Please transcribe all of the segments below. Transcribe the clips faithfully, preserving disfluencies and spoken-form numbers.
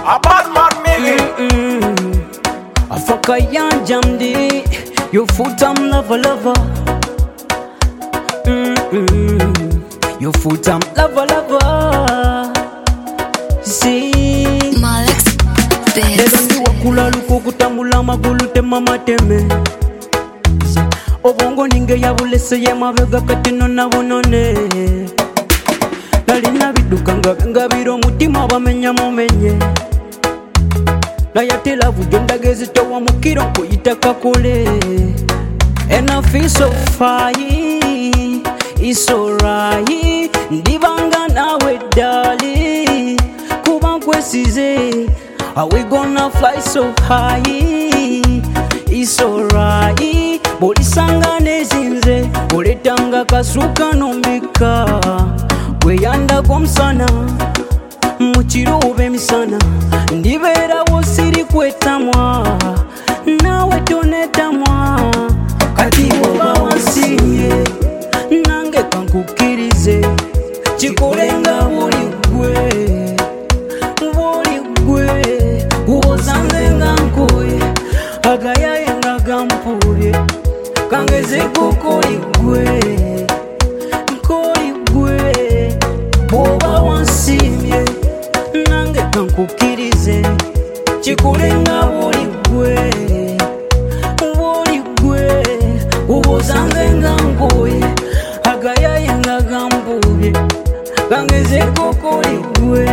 A bad man me. I fuck a young jamdi. You full time lover lover. Mm-mm. You full time lover lover. See Malex Bass. Lelo ndi wakula luko kutambula magulu tema mateme. Obongo ninge yabulese ye mabega katino na bonone. Nalina biduka nga ngabiro mutima bamenya mumenye. Na yatela vujenda gezi towa mukiro kuyitaka kule. And I feel so fine, it's alright. Ndibanga nawe dali, kuba nkwesize. Are we gonna fly so high? It's alright. Bolisanga nezinze, boletanga kasuka nombika. Weyanda komsana, muchiro ube misana. Ndibera wosiri kwetamwa, nawe tonetamwa. Kati woba wansimye, nange kankukirize. Chikolenga buli gwe, buli gwe. Ubozanze nga nkoye, agayaye nga gampulye. Kangeze kukoli gwe, nkoli gwe. Woba wansimye, nange kankukirize. Chikolenga buli gwe, buli gwe. Ubozanze nga nkoye, agayaye nga gampulye. Kangeze kukoli gwe,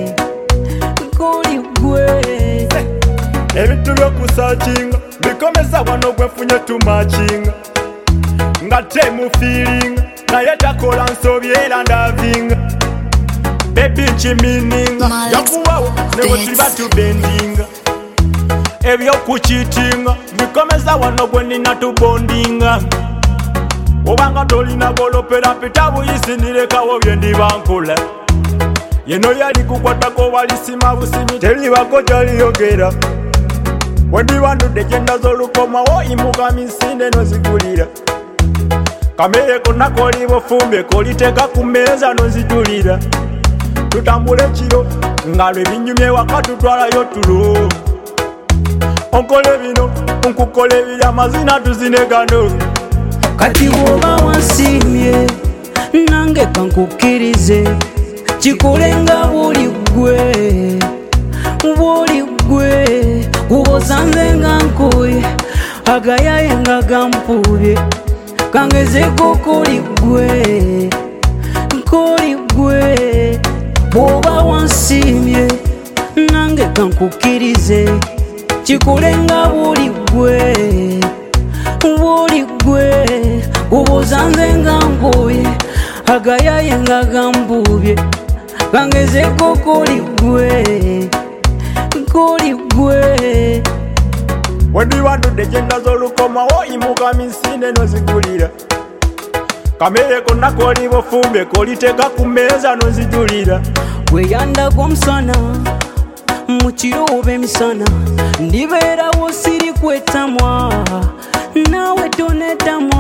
nkoli gwe. Ebintu byokusakinga bikomeza wano gwefunye tumakinga nga temu feeling naye takola nsobi era ndavinga baby nchimininga yakuwawo nebo tuliba tubendinga ebyokuchitinga bikomeza wano gwe nina tubondinga obanga tolina golopera pita buyisindirekawo byendibankula yeno yali kukwatako walisima busimi teribako kyaliyogera wendiwandudde gyenda z'olukomawo imuka misinde nozigulira kamere konna koli bufumbe koliteeka ku mmeeza nozijulira tutambule kiro nga lwe binyumye waka tutwalayo tulo onkole bino nkukola ebiri amazina tuzinegano Kati woba wansimye, nange kankukirize. Chikolenga buli gwe, buli gwe. Ubozanze nga nkoye, agayaye nga gampulye. Kangeze kukoli gwe, nkoli gwe. Woba wansimye, nange kankukirize. Chikolenga buli gwe, buli gwe. Ubozanze nga nkoye, agayaye nga gampulye. Kangeze kukoli gwe, nkoli gwe. wendiwandudde gyenda z'olukomawo imuka misinde nozigulira kamere konna koli bufumbe koliteeka ku mmeeza nozijulira Weyanda gomsana, muchiro ube misana. Ndibera wosiri kwetamwa, nawe tonetamwa.